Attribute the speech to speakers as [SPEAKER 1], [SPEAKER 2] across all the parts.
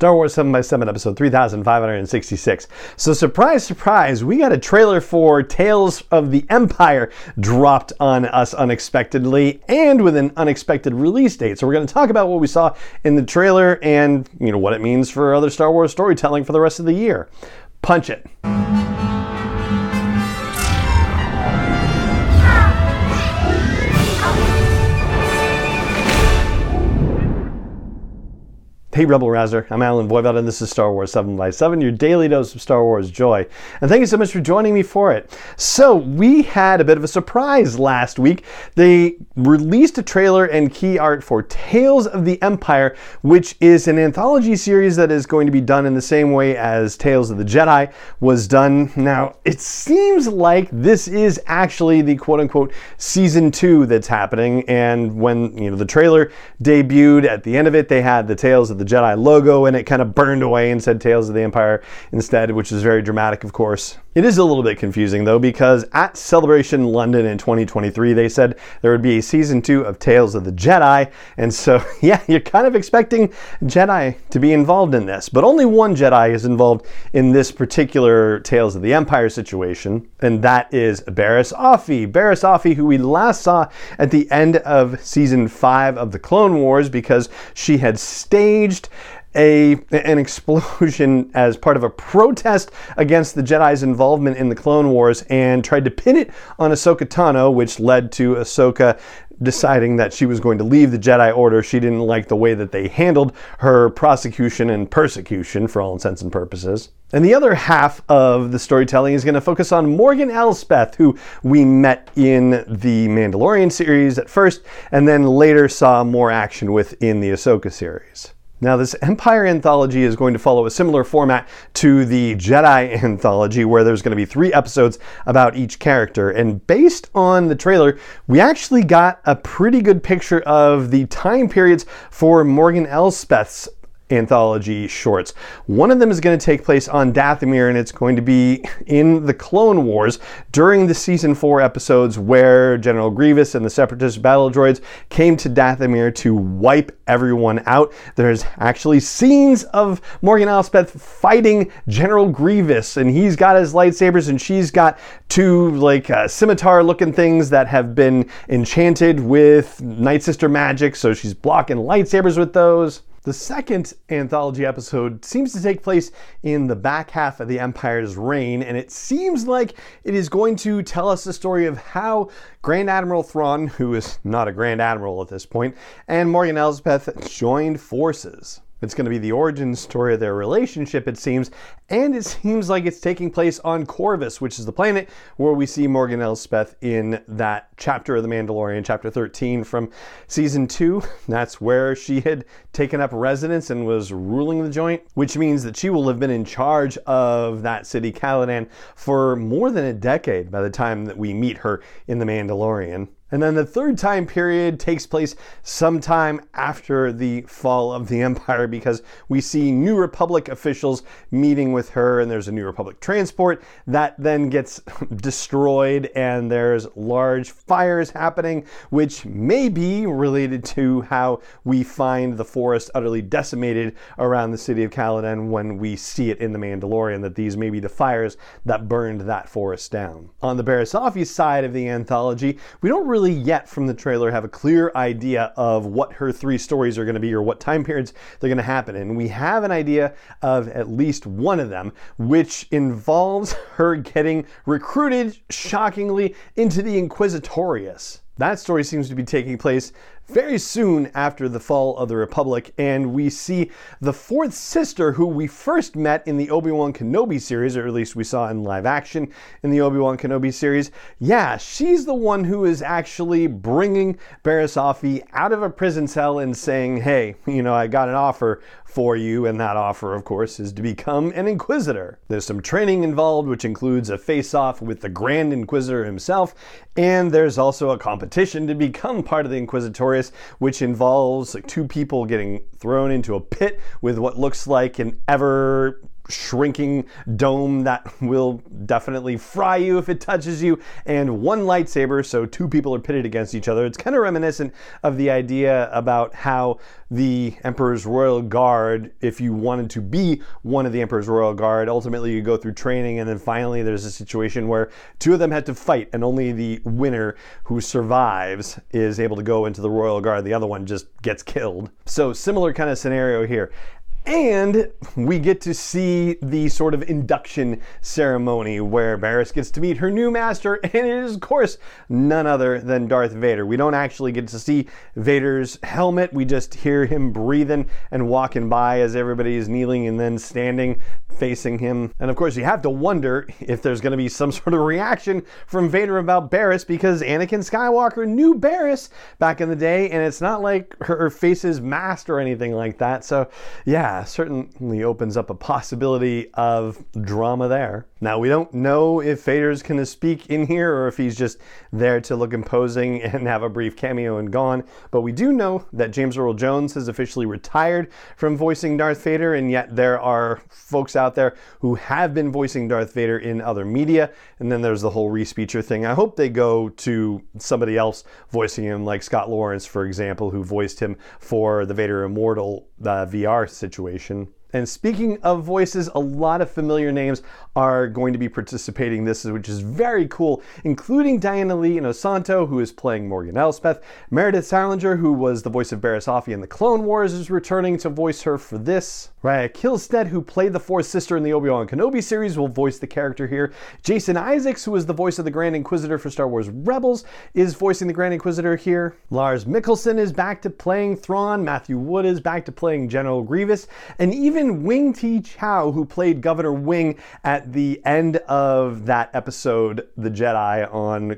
[SPEAKER 1] Star Wars 7x7, episode 3566. So surprise, surprise, we got a trailer for Tales of the Empire dropped on us unexpectedly and with an unexpected release date. So we're going to talk about what we saw in the trailer and, what it means for other Star Wars storytelling for the rest of the year. Punch it. Hey Rebel Rouser, I'm Alan Voivod and this is Star Wars 7x7, your daily dose of Star Wars joy. And thank you so much for joining me for it. So we had a bit of a surprise last week. They released a trailer and key art for Tales of the Empire, which is an anthology series that is going to be done in the same way as Tales of the Jedi was done. Now, it seems like this is actually the quote-unquote season 2 that's happening. And when the trailer debuted, at the end of it, they had the Tales of the Jedi logo and it kind of burned away and said Tales of the Empire instead, which is very dramatic, of course. It is a little bit confusing though, because at Celebration London in 2023, they said there would be a season 2 of Tales of the Jedi. And so, yeah, you're kind of expecting Jedi to be involved in this, but only one Jedi is involved in this particular Tales of the Empire situation. And that is Barriss Offee. Barriss Offee, who we last saw at the end of season 5 of the Clone Wars because she had staged an explosion as part of a protest against the Jedi's involvement in the Clone Wars and tried to pin it on Ahsoka Tano, which led to Ahsoka deciding that she was going to leave the Jedi Order. She didn't like the way that they handled her prosecution and persecution for all intents and purposes. And the other half of the storytelling is going to focus on Morgan Elsbeth, who we met in the Mandalorian series at first, and then later saw more action with in the Ahsoka series. Now, this Empire anthology is going to follow a similar format to the Jedi anthology, where there's going to be 3 episodes about each character. And based on the trailer, we actually got a pretty good picture of the time periods for Morgan Elsbeth's anthology shorts. One of them is going to take place on Dathomir, and it's going to be in the Clone Wars during the season 4 episodes where General Grievous and the Separatist battle droids came to Dathomir to wipe everyone out. There's actually scenes of Morgan Elsbeth fighting General Grievous, and he's got his lightsabers and she's got 2 scimitar looking things that have been enchanted with Night Sister magic, so she's blocking lightsabers with those. The second anthology episode seems to take place in the back half of the Empire's reign, and it seems like it is going to tell us the story of how Grand Admiral Thrawn, who is not a Grand Admiral at this point, and Morgan Elsbeth joined forces. It's going to be the origin story of their relationship, it seems, and it seems like it's taking place on Corvus, which is the planet where we see Morgan Elsbeth in that chapter of The Mandalorian, chapter 13 from season 2. That's where she had taken up residence and was ruling the joint, which means that she will have been in charge of that city, Caladan, for more than a decade by the time that we meet her in The Mandalorian. And then the third time period takes place sometime after the fall of the Empire, because we see New Republic officials meeting with her, and there's a New Republic transport that then gets destroyed, and there's large fires happening, which may be related to how we find the forest utterly decimated around the city of Caladan when we see it in The Mandalorian, that these may be the fires that burned that forest down. On the Barriss Offee side of the anthology, we don't really yet from the trailer have a clear idea of what her 3 stories are going to be or what time periods they're going to happen in. We have an idea of at least one of them, which involves her getting recruited, shockingly, into the Inquisitorius. That story seems to be taking place very soon after the fall of the Republic, and we see the 4th sister who we first met in the Obi-Wan Kenobi series, or at least we saw in live action in the Obi-Wan Kenobi series. Yeah, she's the one who is actually bringing Barriss Offee out of a prison cell and saying, hey, I got an offer for you, and that offer, of course, is to become an Inquisitor. There's some training involved, which includes a face-off with the Grand Inquisitor himself, and there's also a competition to become part of the Inquisitorius, which involves 2 people getting thrown into a pit with what looks like an ever shrinking dome that will definitely fry you if it touches you, and one lightsaber, so two people are pitted against each other. It's kind of reminiscent of the idea about how the Emperor's Royal Guard, if you wanted to be one of the Emperor's Royal Guard, ultimately you go through training, and then finally there's a situation where two of them had to fight, and only the winner who survives is able to go into the Royal Guard. The other one just gets killed. So similar kind of scenario here. And we get to see the sort of induction ceremony where Barriss gets to meet her new master, and it is, of course, none other than Darth Vader. We don't actually get to see Vader's helmet. We just hear him breathing and walking by as everybody is kneeling and then standing facing him. And of course, you have to wonder if there's going to be some sort of reaction from Vader about Barriss, because Anakin Skywalker knew Barriss back in the day, and it's not like her face is masked or anything like that. So yeah, certainly opens up a possibility of drama there. Now, we don't know if Vader's going to speak in here or if he's just there to look imposing and have a brief cameo and gone, but we do know that James Earl Jones has officially retired from voicing Darth Vader, and yet there are folks out there who have been voicing Darth Vader in other media, and then there's the whole Reese Beecher thing. I hope they go to somebody else voicing him, like Scott Lawrence, for example, who voiced him for the Vader Immortal VR situation. And speaking of voices, a lot of familiar names are going to be participating in this, which is very cool, including Diana Lee Inosanto, who is playing Morgan Elsbeth. Meredith Salinger, who was the voice of Barriss Offee in the Clone Wars, is returning to voice her for this. Raya Kilstead, who played the Fourth Sister in the Obi-Wan Kenobi series, will voice the character here. Jason Isaacs, who was the voice of the Grand Inquisitor for Star Wars Rebels, is voicing the Grand Inquisitor here. Lars Mikkelsen is back to playing Thrawn. Matthew Wood is back to playing General Grievous. And even Wing Ti Chow, who played Governor Wing at the end of that episode, The Jedi on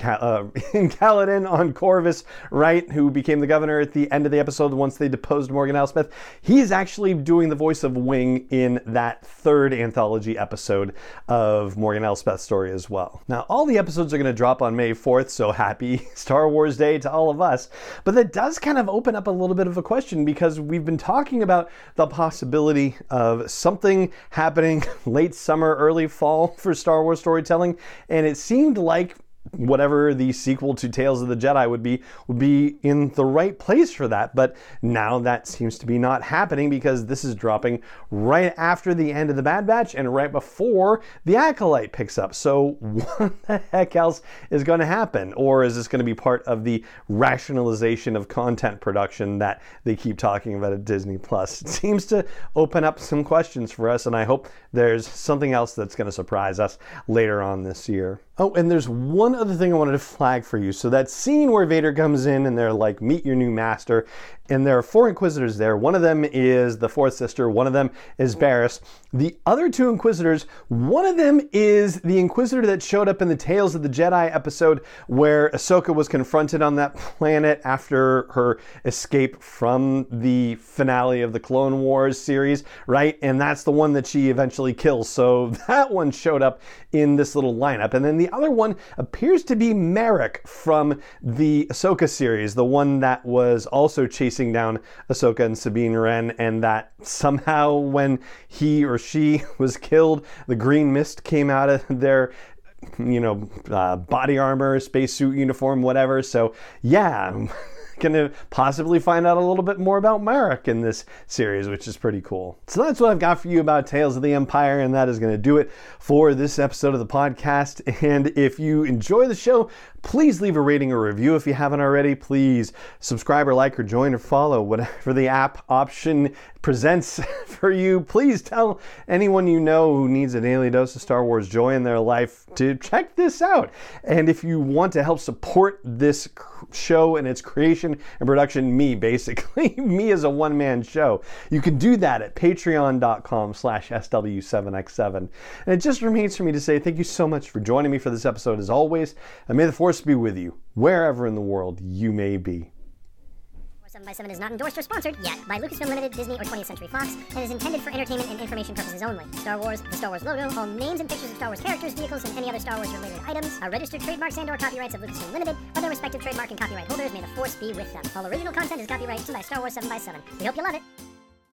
[SPEAKER 1] in Caladan on Corvus, right, who became the governor at the end of the episode once they deposed Morgan Elsbeth. He is actually doing the voice of Wing in that third anthology episode of Morgan Elsbeth's story as well. Now, all the episodes are going to drop on May 4th, so happy Star Wars Day to all of us. But that does kind of open up a little bit of a question, because we've been talking about the possibility of something happening late summer, early fall for Star Wars storytelling, and it seemed like whatever the sequel to Tales of the Jedi would be in the right place for that. But now that seems to be not happening, because this is dropping right after the end of the Bad Batch and right before the Acolyte picks up. So what the heck else is going to happen? Or is this going to be part of the rationalization of content production that they keep talking about at Disney Plus? It seems to open up some questions for us, and I hope there's something else that's going to surprise us later on this year. Oh, and there's one other thing I wanted to flag for you. So that scene where Vader comes in and they're like, meet your new master, and there are 4 Inquisitors there. One of them is the Fourth Sister. One of them is Barriss. The other 2 Inquisitors, one of them is the Inquisitor that showed up in the Tales of the Jedi episode where Ahsoka was confronted on that planet after her escape from the finale of the Clone Wars series, right? And that's the one that she eventually kills. So that one showed up in this little lineup. And then the other one appears to be Merrick from the Ahsoka series, the one that was also chasing down Ahsoka and Sabine Wren, and that somehow when he or she was killed, the green mist came out of their body armor, spacesuit uniform, whatever. So yeah, gonna possibly find out a little bit more about Merrick in this series, which is pretty cool. So that's what I've got for you about Tales of the Empire, and that is going to do it for this episode of the podcast. And if you enjoy the show, please leave a rating or review if you haven't already. Please subscribe or like or join or follow, whatever the app option presents for you. Please tell anyone you know who needs a daily dose of Star Wars joy in their life to check this out. And if you want to help support this show and its creation and production, me as a one-man show, you can do that at patreon.com/SW7X7. And it just remains for me to say thank you so much for joining me for this episode as always, and may the Force be with you wherever in the world you may be.
[SPEAKER 2] 7x7 is not endorsed or sponsored yet by Lucasfilm Limited, Disney, or 20th Century Fox, and is intended for entertainment and information purposes only. Star Wars, the Star Wars logo, all names and pictures of Star Wars characters, vehicles, and any other Star Wars related items are registered trademarks and/or copyrights of Lucasfilm Limited, or their respective trademark and copyright holders. May the Force be with them. All original content is copyrighted by Star Wars 7x7. We hope you love it.